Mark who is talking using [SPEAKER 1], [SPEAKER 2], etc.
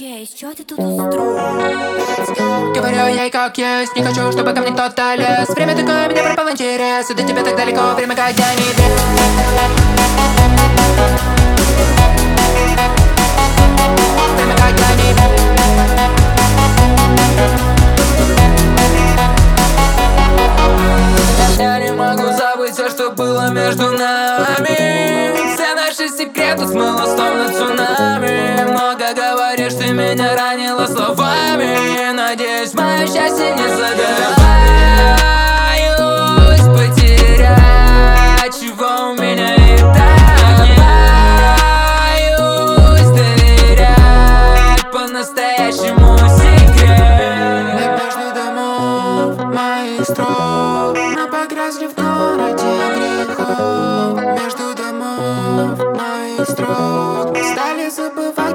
[SPEAKER 1] Кейс, чё ты тут устроил?
[SPEAKER 2] Говорю ей как есть, не хочу, чтобы ко мне кто-то лез. Время такое, меня пропал интерес, и до тебя так далеко, время как я не верю. Время как я не верю. Я не могу забыть все, что было между нами. Все наши секреты смыло словно цунами. Много говоришь, ты меня ранила словами. Надеюсь, мое счастье не за горами. Боюсь потерять, чего у меня и так нет. Боюсь доверять по-настоящему секрет. Нет между домов моих строк, но погрязли в городе грехов. Между домов моих строк стали забывать